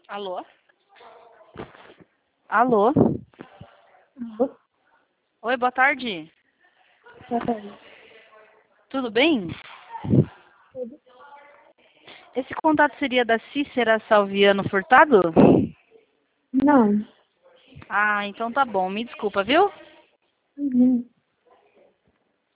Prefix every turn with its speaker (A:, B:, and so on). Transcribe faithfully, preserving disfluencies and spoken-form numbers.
A: Alô? Alô?
B: Alô?
A: Oi, boa tarde.
B: Boa tarde.
A: Tudo bem?
B: Tudo?
A: Esse contato seria da Cícera Salviano Furtado?
B: Não.
A: Ah, então tá bom. Me desculpa, viu?
B: Uhum.